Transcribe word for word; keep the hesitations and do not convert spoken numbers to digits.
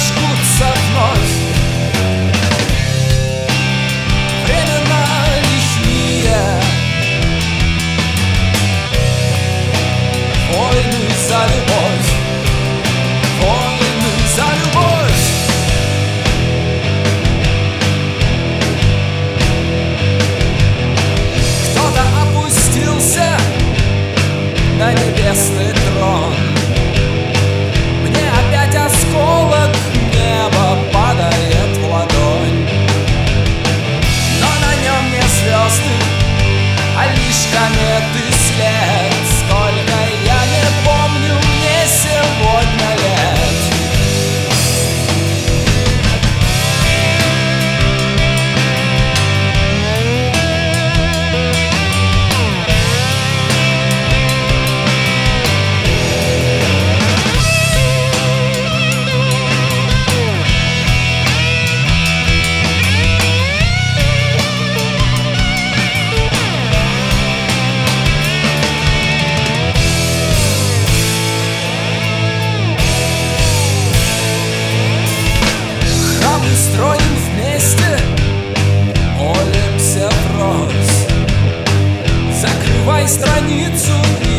зажгутся вновь. Времена лихие, войны за любовь, войны за любовь. Кто-то опустился на небесный трон. Мне опять осколок неба падает в ладонь, но на нем не звезды, а лишь кометы след. Сколько я не помню, мне сегодня лет. Строим вместе, молимся врозь. Закрывай страницу.